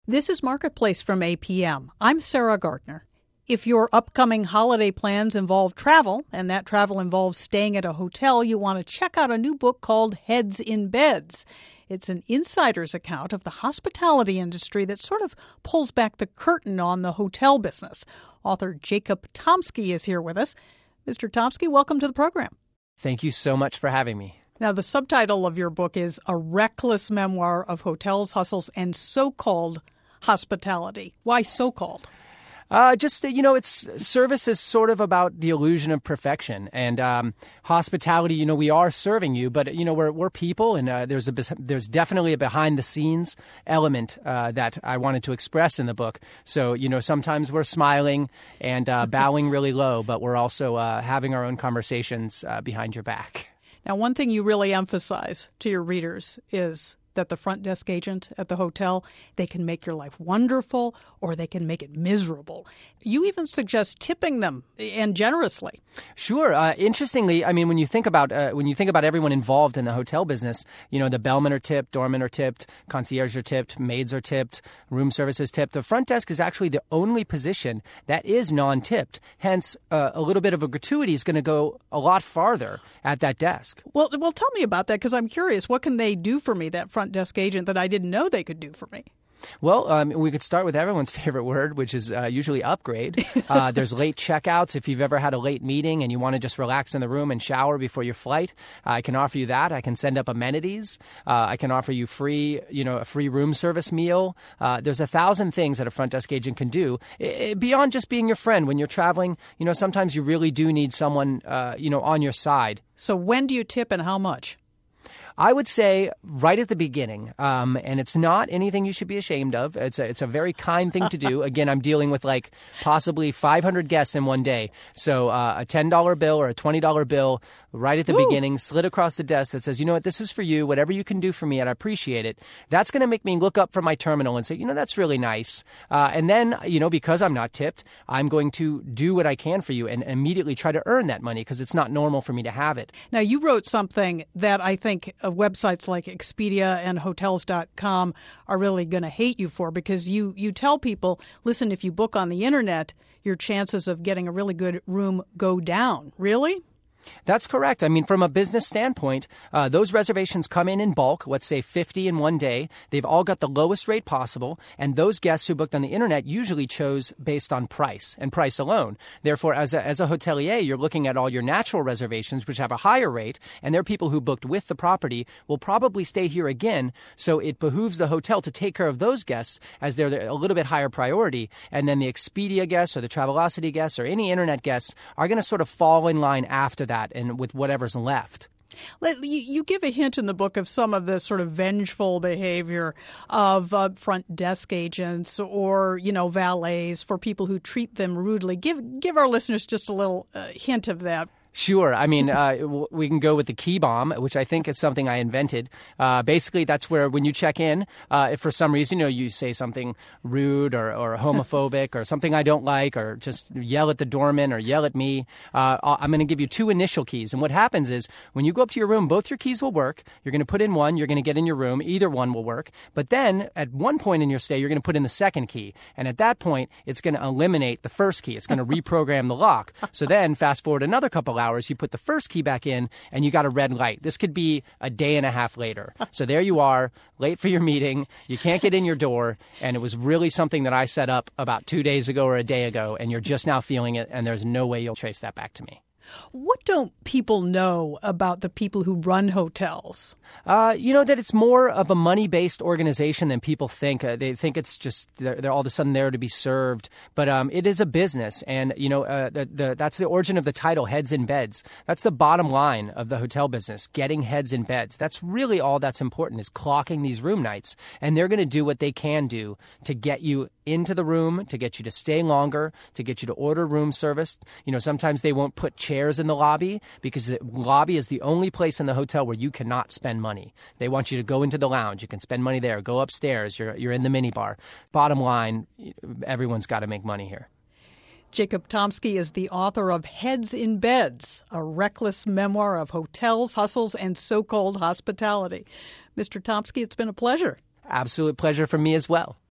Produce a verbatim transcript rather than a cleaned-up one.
This is Marketplace from A P M. I'm Sarah Gardner. If your upcoming holiday plans involve travel, and that travel involves staying at a hotel, you want to check out a new book called Heads in Beds. It's an insider's account of the hospitality industry that sort of pulls back the curtain on the hotel business. Author Jacob Tomsky is here with us. Mister Tomsky, welcome to the program. Thank you so much for having me. Now, the subtitle of your book is A Reckless Memoir of Hotels, Hustles, and So-Called Hospitality. Why so-called? Uh, just, you know, it's service is sort of about the illusion of perfection. And um, hospitality, you know, we are serving you, but, you know, we're we're people, and uh, there's a there's definitely a behind-the-scenes element uh, that I wanted to express in the book. So, you know, sometimes we're smiling and uh, bowing really low, but we're also uh, having our own conversations uh, behind your back. Now, one thing you really emphasize to your readers is that the front desk agent at the hotel, they can make your life wonderful or they can make it miserable. You even suggest tipping them, and generously. Sure. Uh, interestingly, I mean, when you think about uh, when you think about everyone involved in the hotel business, you know, the bellmen are tipped, doormen are tipped, concierge are tipped, maids are tipped, room service is tipped. The front desk is actually the only position that is non-tipped. Hence, uh, a little bit of a gratuity is going to go a lot farther at that desk. Well, well, tell me about that, because I'm curious. What can they do for me, that front desk agent, that I didn't know they could do for me? Well, um, we could start with everyone's favorite word, which is uh, usually upgrade. Uh, there's late checkouts. If you've ever had a late meeting and you want to just relax in the room and shower before your flight, uh, I can offer you that. I can send up amenities. Uh, I can offer you free, you know, a free room service meal. Uh, there's a thousand things that a front desk agent can do I- beyond just being your friend. When you're traveling, you know, sometimes you really do need someone, uh, you know, on your side. So when do you tip and how much? I would say right at the beginning, um, and it's not anything you should be ashamed of. It's a, it's a very kind thing to do. Again, I'm dealing with like possibly five hundred guests in one day. So uh, a ten dollar bill or a twenty dollar bill right at the Ooh. beginning, slid across the desk that says, you know what, this is for you. Whatever you can do for me, and I appreciate it. That's going to make me look up from my terminal and say, you know, that's really nice. Uh, and then, you know, because I'm not tipped, I'm going to do what I can for you and immediately try to earn that money because it's not normal for me to have it. Now, you wrote something that I think uh, websites like Expedia and Hotels dot com are really going to hate you for, because you, you tell people, listen, if you book on the internet, your chances of getting a really good room go down. Really? That's correct. I mean, from a business standpoint, uh, those reservations come in in bulk, let's say fifty in one day. They've all got the lowest rate possible. And those guests who booked on the internet usually chose based on price and price alone. Therefore, as a, as a hotelier, you're looking at all your natural reservations, which have a higher rate. And they're people who booked with the property will probably stay here again. So it behooves the hotel to take care of those guests as they're a little bit higher priority. And then the Expedia guests or the Travelocity guests or any internet guests are going to sort of fall in line after that and with whatever's left. Let, you, you give a hint in the book of some of the sort of vengeful behavior of uh, front desk agents or, you know, valets for people who treat them rudely. Give give our listeners just a little uh, hint of that. Sure. I mean, uh, we can go with the key bomb, which I think is something I invented. Uh, basically, that's where when you check in, uh, if for some reason, you know, you say something rude or, or homophobic or something I don't like, or just yell at the doorman or yell at me, uh, I'm going to give you two initial keys. And what happens is when you go up to your room, both your keys will work. You're going to put in one. You're going to get in your room. Either one will work. But then at one point in your stay, you're going to put in the second key. And at that point, it's going to eliminate the first key. It's going to reprogram the lock. So then fast forward another couple hours, you put the first key back in and you got a red light. This could be a day and a half later. So there you are, late for your meeting. You can't get in your door. And it was really something that I set up about two days ago or a day ago. And you're just now feeling it. And there's no way you'll trace that back to me. What don't people know about the people who run hotels? Uh, you know, that it's more of a money-based organization than people think. Uh, they think it's just they're, they're all of a sudden there to be served. But um, it is a business. And, you know, uh, the, the, that's the origin of the title, Heads in Beds. That's the bottom line of the hotel business, getting heads in beds. That's really all that's important, is clocking these room nights. And they're going to do what they can do to get you into the room, to get you to stay longer, to get you to order room service. You know, sometimes they won't put chairs in the lobby because the lobby is the only place in the hotel where you cannot spend money. They want you to go into the lounge. You can spend money there. Go upstairs. You're you're in the minibar. Bottom line, everyone's got to make money here. Jacob Tomsky is the author of Heads in Beds, a reckless memoir of hotels, hustles, and so-called hospitality. Mister Tomsky, it's been a pleasure. Absolute pleasure for me as well.